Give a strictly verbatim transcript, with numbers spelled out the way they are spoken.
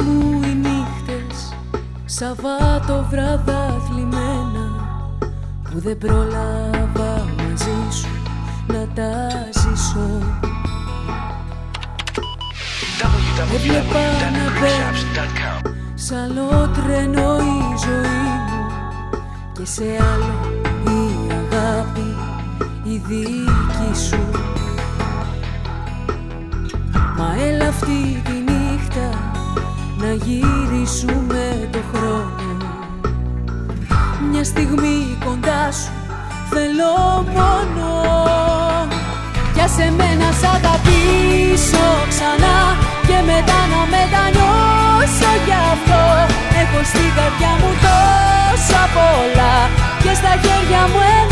μου οι νύχτες Σαββάτο βράδα θλιμμένα που δεν πρόλαβα μαζί σου να τα ζήσω. Έβλεπα να μπαίνει σ' άλλο τρένο η ζωή μου και σε άλλο η αγάπη η δική σου. Μα έλα αυτή τη νύχτα να γυρίσουμε το χρόνο. Μια στιγμή κοντά σου θέλω μόνο. Για σε μένα σ' αγαπήσω ξανά και μετά να μετανιώσω γι' αυτό. Έχω στην καρδιά μου τόσα πολλά και στα χέρια μου